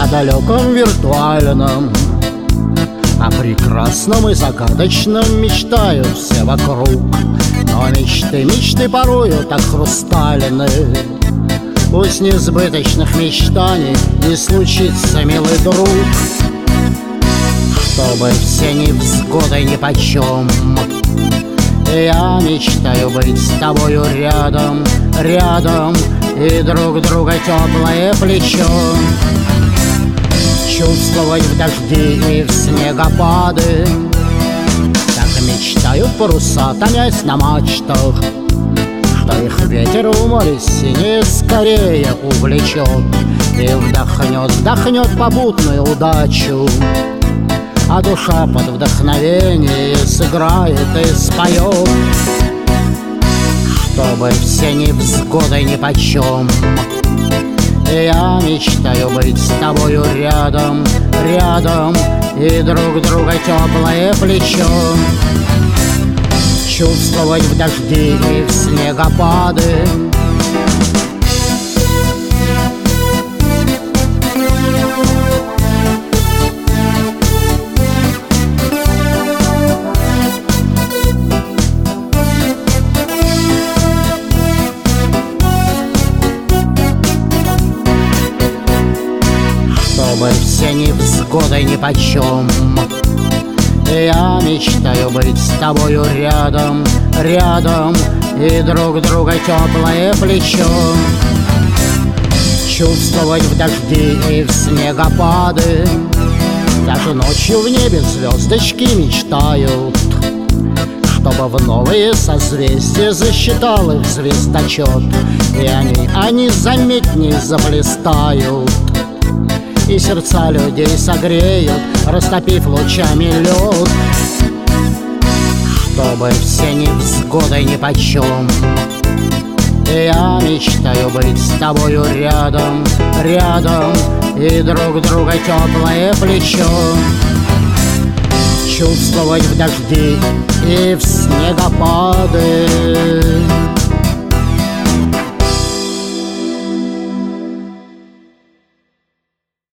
о далеком виртуальном, о прекрасном и загадочном мечтают все вокруг. Но мечты, мечты порою так хрустальны. Пусть несбыточных мечтаний не случится, милый друг, чтобы все невзгоды нипочем. Я мечтаю быть с тобою рядом, рядом, и друг друга теплое плечо чувствовать в дожди и в снегопады. Так мечтают паруса, томясь на мачтах, что их ветер в море синее скорее увлечет и вдохнет, вдохнет попутную удачу. А душа под вдохновение сыграет и споет, чтобы все невзгоды нипочем. Я мечтаю быть с тобою рядом, рядом, и друг друга теплое плечо чувствовать в дожди и в снегопады. Чтобы все невзгоды нипочем. Я мечтаю быть с тобою рядом, рядом, и друг друга теплое плечо чувствовать в дожди и в снегопады. Даже ночью в небе звездочки мечтают, чтобы в новые созвездия засчитал их звездочет. И они заметней заблистают, и сердца людей согреют, растопив лучами лед, чтобы все невзгоды нипочем. Я мечтаю быть с тобою рядом, рядом, и друг друга теплое плечо чувствовать в дожди и в снегопады.